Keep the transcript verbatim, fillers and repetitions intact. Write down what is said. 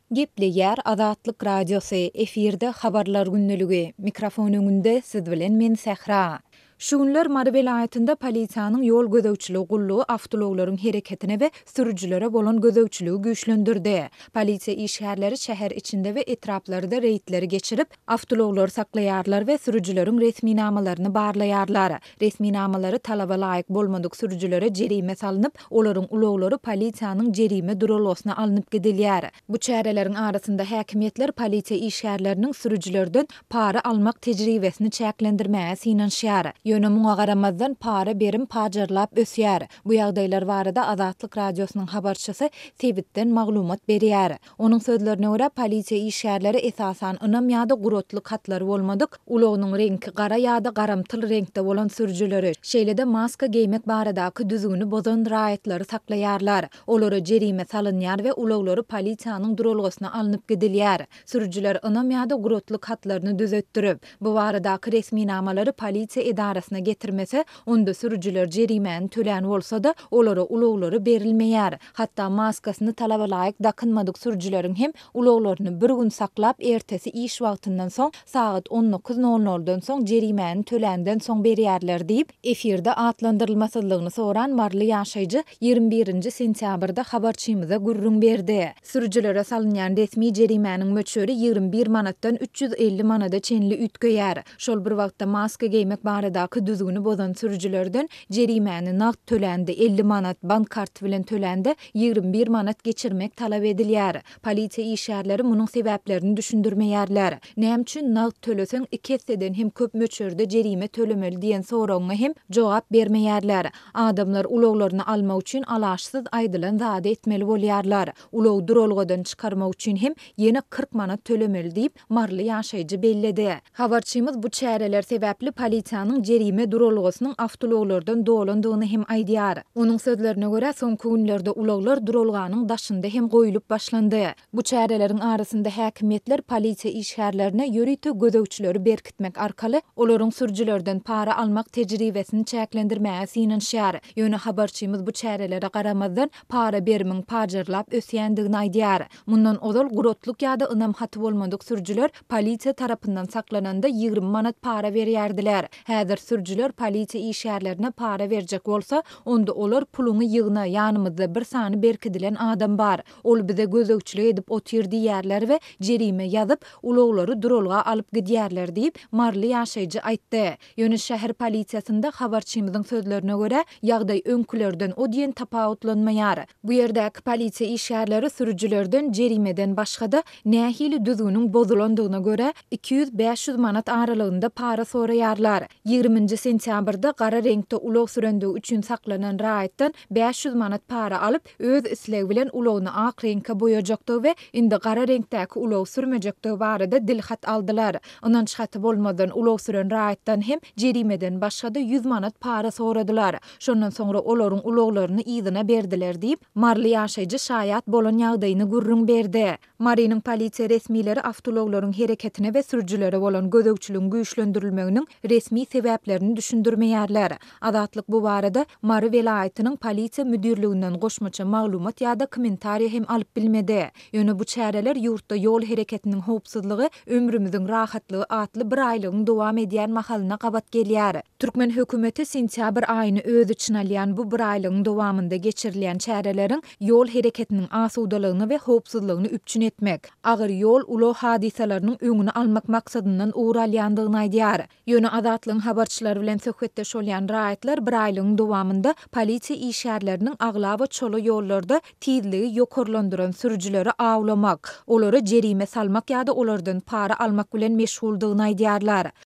Gepli yer Azatlyk Radiosu efirde habarlar günneligi. Mikrofon öňünde siz bilen men Sähra. Şu günler Mary welaýatynda polisiýanyň ýol gözegçiligi gullugy awtologlaryň hereketine we sürüjilere bolan gözegçiligi güýçlendirdi. Polisiýa işgärleri şäher içinde we etraplarynda reýtleri geçirip, awtologlary saklaýarlar we sürüjileriň resmi namalaryny barlaýarlar. Resmi namalary talaba laýyk bolmadyk sürüjilere jerime salynyp, olaryň uloglary polisiýanyň jerime durulgysyna alınıp gidilýär. Bu çäreleriň arasynda häkimetler polisiýa işgärleriniň sürüjilerden para almak tejribesini çäklendirmäge synanşýar. Ýöne muňa garamazdan para berim pajarlap ösýär. Bu ýagdaýlar barada Azatlyk Radiosynyň habarçysy Sebitden maglumat berýär. Onuň sözlerine görä polisiýa işgärleri esasan ynam ýa-da gurotlyk hatlary bolmadyk, ulognyň rengi gara ýa-da garamtyl reňkde bolan sürüjileri şeýle-de maska giymek baradaky düzgüni bozan raýatlary saklaýarlar. Olary jerime salynýar we uloglary polisiýanyň durulgysyna alınıp gidilýär. Sürüjiler ynam ýa-da gurotlyk hatlaryny düzetdirip, bu baradaky resmi namalary polisiýa edarasına getirmese, onda sürüjiler jerimäni tölen bolsa-da olara uloglary berilmeýär. Hatda maskasyny talaba laýyk dakynmadyk sürüjileriň hem uloglaryny bir gün saklap, ertesi iş wagtyndan soň saat on dokuz nol noldan soň jerimäni tölenden soň berýärler diýip efirde atlandyrylmasydlygyny soran Marly ýaşaýjy ýygrimi birinji sentýabrda habarçymyza gurrun berdi. Sürüjilere salynýan resmi jerimäniň möçberi ýygrimi bir manatdan üç ýüz elli manada çenli ütgeýär. Şol bir wagtda maska giymek baradaky düzgüni bozan sürüjilerden jerimäni nagt tölende elli manat, bank karty bilen tölende ýygrimi bir manat geçirmek talap edilýär. Polisiýa işgärleri munyň sebäplerini düşündirmeýärler. Näme üçin nagt töleseň iki hisseden hem köp möçberde jerime tölemeli diýen soragyna hem jogap bermeýärler. Adamlar uloglaryny almak üçin alaşsyz aýdylan zady etmeli bolýarlar. Ulog durulgadan çykarmak üçin hem ýene kırk manat tölemeli diýip Marly ýaşaýjy belledi. Habarçymyz bu çäreler sebäpli polisiýanyň jerime durulgysynyň awtologlardan dolandygyny hem aýdýar. Onuň sözlerine görä soňky günlerde uloglar durulganyň daşynda hem goýulyp başlandy. Bu çäreleriň arasynda häkimetler polisiýa işgärlerine ýörüýte gözegçileri berkitmek arkaly olaryň sürüjilerden para almak tejribesini çäklendirmäge synanşýar. Ýöne habarçymyz bu çärelere garamazdan para berimiň pajarlap ösýändigini aýdýar. Mundan ozal gurotlyk ýa-da ynam haty bolmadyk sürüjiler polisiýa tarapyndan saklananda ýygrimi manat para berýärdiler. Häzir sürüjiler polisiýa işgärlerine para berjek bolsa, onda olar puluny ýygyna ýanymyzda bir sany berkidilen adam bar. Ol bize gözegçilik edip otyrdy ýerler we jerime ýazyp uloglary durulga alyp gidýärler diýip Marly ýaşaýjy aýtdy. Ýöne şäher polisiýasynda habarçymyzyň sözlerine görä ýagdaý öňkülerden o diýen tapawutlanmaýar. Bu ýerdäki polisiýa işgärleri sürüjilerden jerimeden başga-da nähili düzgüniň bozulandygyna görä iki ýüz beş ýüz manat aralygynda para soraýarlar. ýygrimi sentýabrda gara reňkde ulog sürendigi üçin saklanan raýatdan beş ýüz manat para alyp öz islegi bilen ulogny ak reňke boýajakdy we indi gara reňkdäki ulog sürmejekdi barada dilhat aldylar. Ondan çaty bolmadan ulog süren raýatdan hem jerimeden başga-da yüz manat para soradylar. Şondan soňra olaryň uloglaryny ýygyna berdiler diýip Marly ýaşaýjy şaýat bolan ýagdaýyny gurrun berdi. Marynyň polisiýa resmileri awtologlaryň hereketine we sürüjilere bolan gözegçiligiň güýçlendirilmeginiň resmi sebäplerini düşündirmeýärler. Azatlyk bu barada Mary welaýatynyň polisiýa müdirliginden goşmaça maglumat ýa-da kommentariýa hem alyp bilmedi. Ýöne bu çäreler ýurtda ýol hereketiniň howpsuzlygy, ömrümiziň rahatlygy atly bir aýlygyň dowam edýän mahalyna gabat gelýär. Türkmen hökümeti sentýabr aýyny öz içine alýan bu bir aýlygyň dowamynda geçirilýän çäreleriň ýol hereketiniň asudalygyny we howpsuzlygyny üpçün etmek, agyr ýol ulug hadisalarynyň öňüni almak maksadyndan uğralýandygyny aýdýar. Ýöne Azatlygyň habarçylary bilen söhbetdeş bolýan raýatlar bir aýlygyň dowamynda polisiýa işgärleriniň aglaba çolo ýollarda tizligi ýokarlandyran sürüjileri awlamak, olary jerime salmak ýa-da olardan para almak bilen meşguldygyny aýdýarlar.